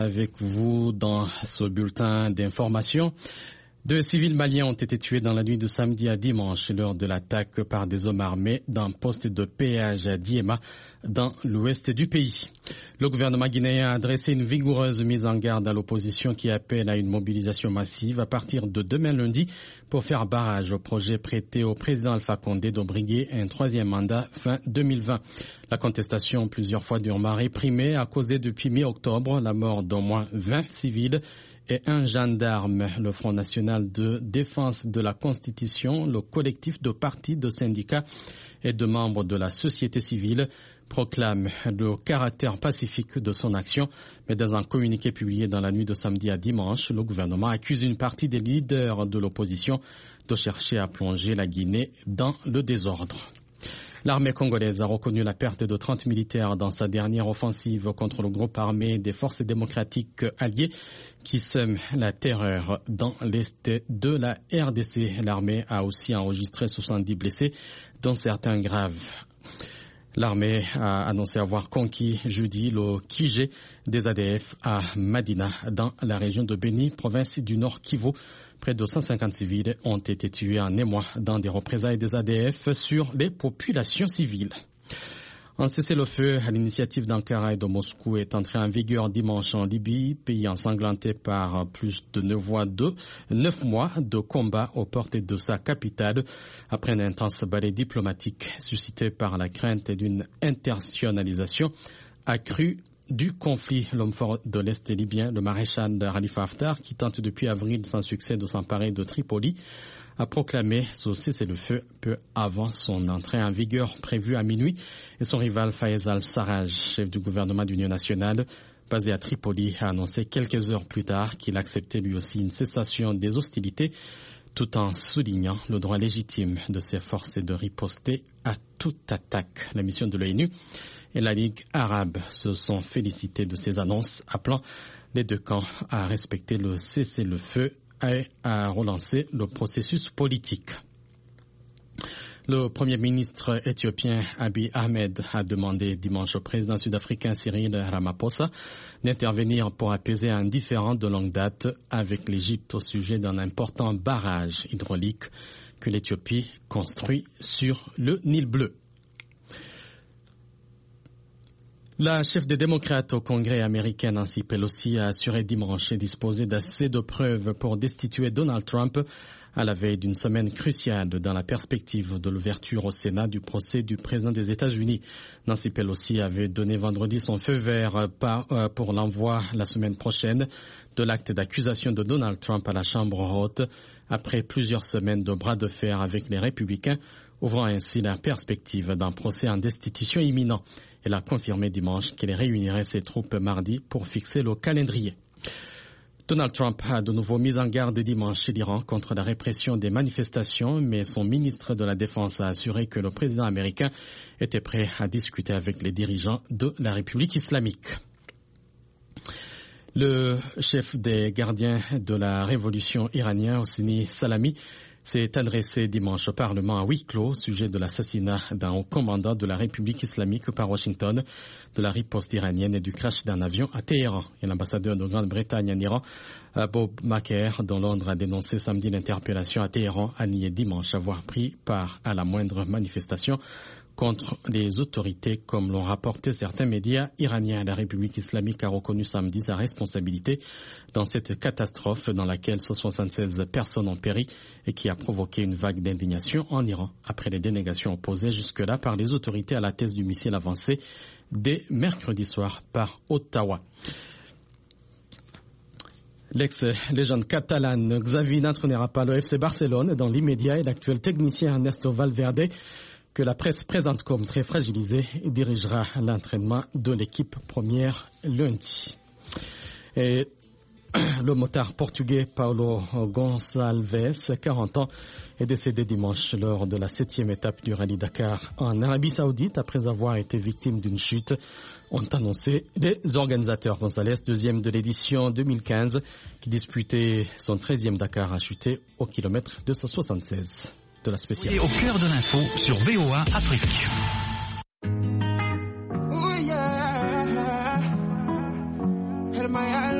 Avec vous dans ce bulletin d'information. 2 civils maliens ont été tués dans la nuit de samedi à dimanche lors de l'attaque par des hommes armés d'un poste de péage à Diema dans l'ouest du pays. Le gouvernement guinéen a adressé une vigoureuse mise en garde à l'opposition qui appelle à une mobilisation massive à partir de demain lundi pour faire barrage au projet prêté au président Alpha Condé de briguer un 3e mandat fin 2020. La contestation, plusieurs fois durement réprimée, a causé depuis mi-octobre la mort d'au moins 20 civils et un gendarme. Le Front national de défense de la Constitution, le collectif de partis, de syndicats et de membres de la société civile proclame le caractère pacifique de son action, mais dans un communiqué publié dans la nuit de samedi à dimanche, le gouvernement accuse une partie des leaders de l'opposition de chercher à plonger la Guinée dans le désordre. L'armée congolaise a reconnu la perte de 30 militaires dans sa dernière offensive contre le groupe armé des forces démocratiques alliées qui sème la terreur dans l'est de la RDC. L'armée a aussi enregistré 70 blessés, dont certains graves. L'armée a annoncé avoir conquis jeudi le QG des ADF à Madina, dans la région de Beni, province du Nord Kivu. Près de 150 civils ont été tués en émoi dans des représailles des ADF sur les populations civiles. Un cessez-le-feu à l'initiative d'Ankara et de Moscou est entré en vigueur dimanche en Libye, pays ensanglanté par plus de 9 mois de combat aux portes de sa capitale, après une intense bataille diplomatique suscitée par la crainte d'une internationalisation accrue du conflit. L'homme fort de l'Est libyen, le maréchal Khalifa Haftar, qui tente depuis avril sans succès de s'emparer de Tripoli, a proclamé ce cessez-le-feu peu avant son entrée en vigueur prévue à minuit, et son rival Fayez al-Sarraj, chef du gouvernement d'union nationale basé à Tripoli, a annoncé quelques heures plus tard qu'il acceptait lui aussi une cessation des hostilités, tout en soulignant le droit légitime de ses forces de riposter à toute attaque. La mission de l'ONU et la Ligue arabe se sont félicités de ces annonces, appelant les deux camps à respecter le cessez-le-feu et à relancer le processus politique. Le Premier ministre éthiopien Abiy Ahmed a demandé dimanche au président sud-africain Cyril Ramaphosa d'intervenir pour apaiser un différend de longue date avec l'Égypte au sujet d'un important barrage hydraulique que l'Éthiopie construit sur le Nil bleu. La chef des démocrates au Congrès américain, Nancy Pelosi, a assuré dimanche disposer d'assez de preuves pour destituer Donald Trump à la veille d'une semaine cruciale dans la perspective de l'ouverture au Sénat du procès du président des États-Unis. Nancy Pelosi avait donné vendredi son feu vert pour l'envoi la semaine prochaine de l'acte d'accusation de Donald Trump à la Chambre haute après plusieurs semaines de bras de fer avec les républicains, ouvrant ainsi la perspective d'un procès en destitution imminent. Elle a confirmé dimanche qu'elle réunirait ses troupes mardi pour fixer le calendrier. Donald Trump a de nouveau mis en garde dimanche chez l'Iran contre la répression des manifestations, mais son ministre de la Défense a assuré que le président américain était prêt à discuter avec les dirigeants de la République islamique. Le chef des gardiens de la révolution iranienne, Hosseini Salami, s'est adressé dimanche au Parlement à huis clos au sujet de l'assassinat d'un haut commandant de la République islamique par Washington, de la riposte iranienne et du crash d'un avion à Téhéran. Et l'ambassadeur de Grande-Bretagne en Iran, Bob Maher, dont Londres a dénoncé samedi l'interpellation à Téhéran, a nié dimanche avoir pris part à la moindre manifestation contre les autorités, comme l'ont rapporté certains médias iraniens. La République islamique a reconnu samedi sa responsabilité dans cette catastrophe dans laquelle 76 personnes ont péri et qui a provoqué une vague d'indignation en Iran après les dénégations opposées jusque-là par les autorités à la thèse du missile avancé dès mercredi soir par Ottawa. L'ex-légende catalane Xavi n'entraînera pas le FC Barcelone dans l'immédiat et l'actuel technicien Ernesto Valverde, que la presse présente comme très fragilisé, dirigera l'entraînement de l'équipe première lundi. Et le motard portugais Paulo Gonçalves, 40 ans, est décédé dimanche lors de la 7e étape du Rallye Dakar en Arabie Saoudite après avoir été victime d'une chute, ont annoncé les organisateurs. Gonçalves, deuxième de l'édition 2015, qui disputait son 13e Dakar, a chuté au kilomètre 276. De la spéciale. Au cœur de l'info sur VOA Afrique.